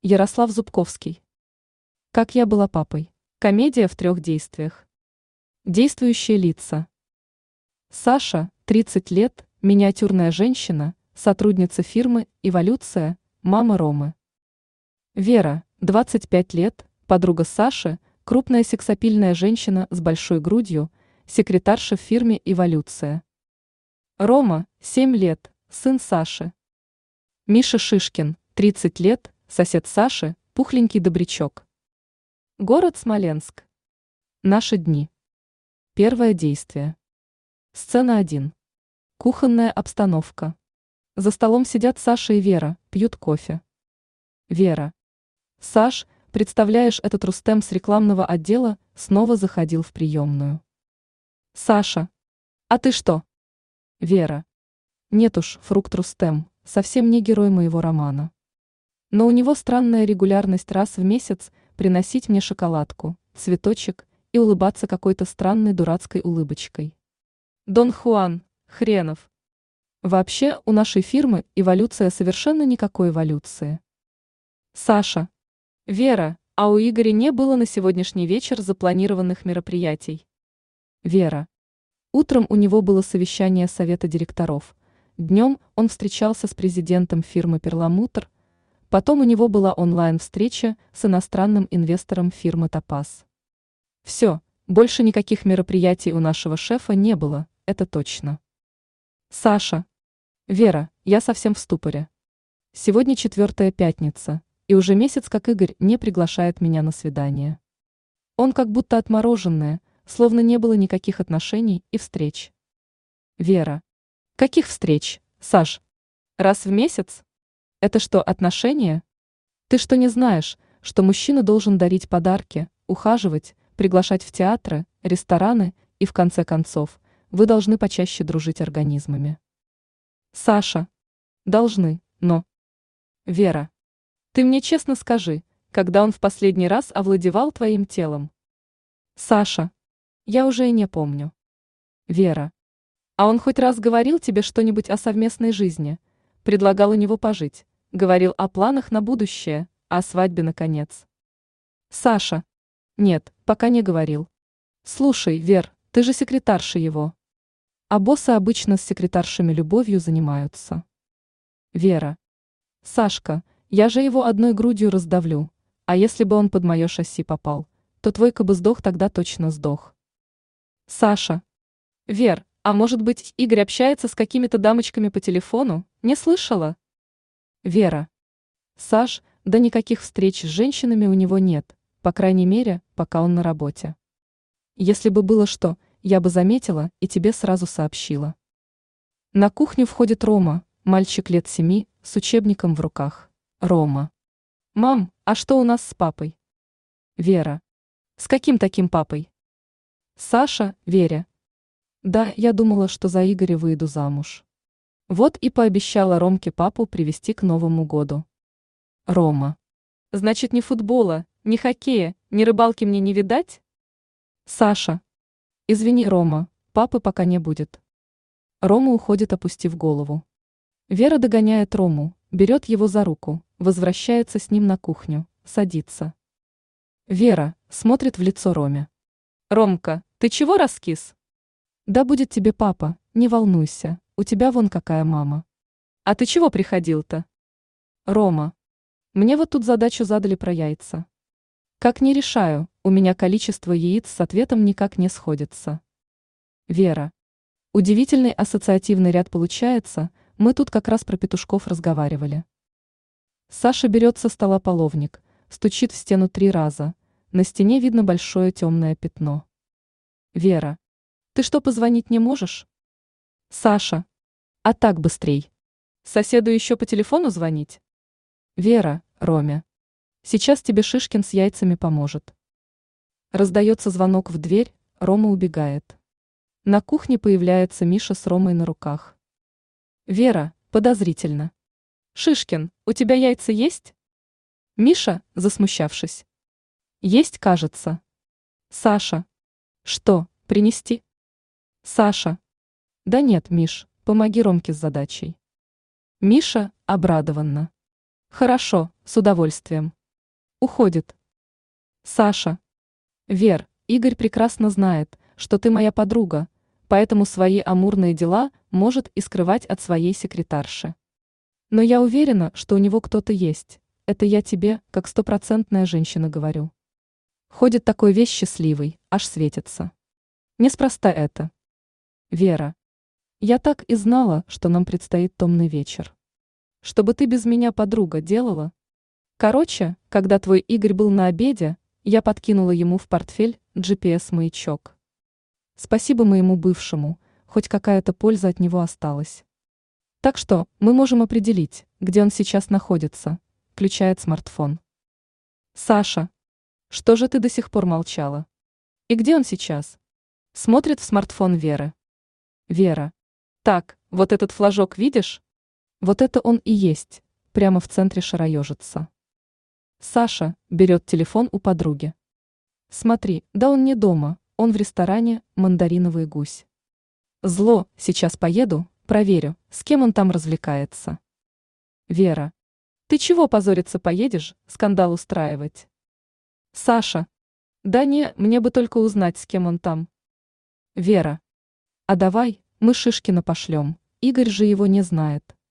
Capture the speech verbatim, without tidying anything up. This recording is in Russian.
Ярослав Зубковский. Как я была папой. Комедия в трех действиях. Действующие лица. Саша, тридцать лет, миниатюрная женщина, сотрудница фирмы «Эволюция», мама Ромы. Вера, двадцать пять лет, подруга Саши, крупная сексапильная женщина с большой грудью, секретарша в фирме «Эволюция». Рома, семь лет, сын Саши. Миша Шишкин, тридцать лет, сосед Саши, пухленький добрячок. Город Смоленск. Наши дни. Первое действие. Сцена один. Кухонная обстановка. За столом сидят Саша и Вера, пьют кофе. Вера. Саш, представляешь, этот Рустем с рекламного отдела снова заходил в приемную. Саша. А ты что? Вера. Нет уж, фрукт Рустем, совсем не герой моего романа. Но у него странная регулярность раз в месяц приносить мне шоколадку, цветочек и улыбаться какой-то странной дурацкой улыбочкой. Дон Хуан, хренов. Вообще, у нашей фирмы эволюция совершенно никакой эволюции. Саша. Вера, а у Игоря не было на сегодняшний вечер запланированных мероприятий. Вера. Утром у него было совещание совета директоров. Днем он встречался с президентом фирмы «Перламутр», потом у него была онлайн-встреча с иностранным инвестором фирмы «Топаз». Все, больше никаких мероприятий у нашего шефа не было, это точно. Саша. Вера, я совсем в ступоре. Сегодня четвертая пятница, и уже месяц как Игорь не приглашает меня на свидание. Он как будто отмороженная, словно не было никаких отношений и встреч. Вера. Каких встреч, Саш? Раз в месяц? Это что, отношения? Ты что, не знаешь, что мужчина должен дарить подарки, ухаживать, приглашать в театры, рестораны и, в конце концов, вы должны почаще дружить организмами. Саша. Должны, но... Вера. Ты мне честно скажи, когда он в последний раз овладевал твоим телом? Саша. Я уже и не помню. Вера. А он хоть раз говорил тебе что-нибудь о совместной жизни? Предлагал у него пожить? Говорил о планах на будущее, о свадьбе наконец? Саша. Нет, пока не говорил. Слушай, Вер, ты же секретарша его. А боссы обычно с секретаршами любовью занимаются. Вера. Сашка, я же его одной грудью раздавлю, а если бы он под мое шасси попал, то твой-ка бы сдох, тогда точно сдох. Саша. Вер, а может быть, Игорь общается с какими-то дамочками по телефону? Не слышала? Вера. Саш, да никаких встреч с женщинами у него нет, по крайней мере, пока он на работе. Если бы было что, я бы заметила и тебе сразу сообщила. На кухню входит Рома, мальчик лет семи, с учебником в руках. Рома. Мам, а что у нас с папой? Вера. С каким таким папой? Саша, Вере. Да, я думала, что за Игоря выйду замуж. Вот и пообещала Ромке папу привести к Новому году. Рома. Значит, ни футбола, ни хоккея, ни рыбалки мне не видать? Саша. Извини, Рома, папы пока не будет. Рома уходит, опустив голову. Вера догоняет Рому, берет его за руку, возвращается с ним на кухню, садится. Вера смотрит в лицо Роме. Ромка, ты чего раскис? Да будет тебе папа, не волнуйся, у тебя вон какая мама. А ты чего приходил-то? Рома. Мне вот тут задачу задали про яйца. Как не решаю, у меня количество яиц с ответом никак не сходится. Вера. Удивительный ассоциативный ряд получается, мы тут как раз про петушков разговаривали. Саша берет со стола половник, стучит в стену три раза, на стене видно большое темное пятно. Вера. Ты что, позвонить не можешь? Саша. А так быстрей. Соседу еще по телефону звонить? Вера, Роме. Сейчас тебе Шишкин с яйцами поможет. Раздается звонок в дверь, Рома убегает. На кухне появляется Миша с Ромой на руках. Вера, подозрительно. Шишкин, у тебя яйца есть? Миша, засмущавшись. Есть, кажется. Саша. Что, принести? Саша. Да нет, Миш, помоги Ромке с задачей. Миша, обрадованно. Хорошо, с удовольствием. Уходит. Саша. Вер, Игорь прекрасно знает, что ты моя подруга, поэтому свои амурные дела может и скрывать от своей секретарши. Но я уверена, что у него кто-то есть. Это я тебе, как стопроцентная женщина, говорю. Ходит такой весь счастливый, аж светится. Неспроста это. Вера. Я так и знала, что нам предстоит томный вечер. Чтобы ты без меня, подруга, делала? Короче, когда твой Игорь был на обеде, я подкинула ему в портфель джи пи эс-маячок. Спасибо моему бывшему, хоть какая-то польза от него осталась. Так что мы можем определить, где он сейчас находится, включает смартфон. Саша, что же ты до сих пор молчала? И где он сейчас? Смотрит в смартфон Веры. Вера. Так, вот этот флажок видишь? Вот это он и есть, прямо в центре шароежится. Саша берет телефон у подруги. Смотри, да он не дома, он в ресторане «Мандариновый гусь». Зло, сейчас поеду, проверю, с кем он там развлекается. Вера. Ты чего позориться поедешь, скандал устраивать? Саша. Да не, мне бы только узнать, с кем он там. Вера. А давай, мы Шишкина пошлем, Игорь же его не знает.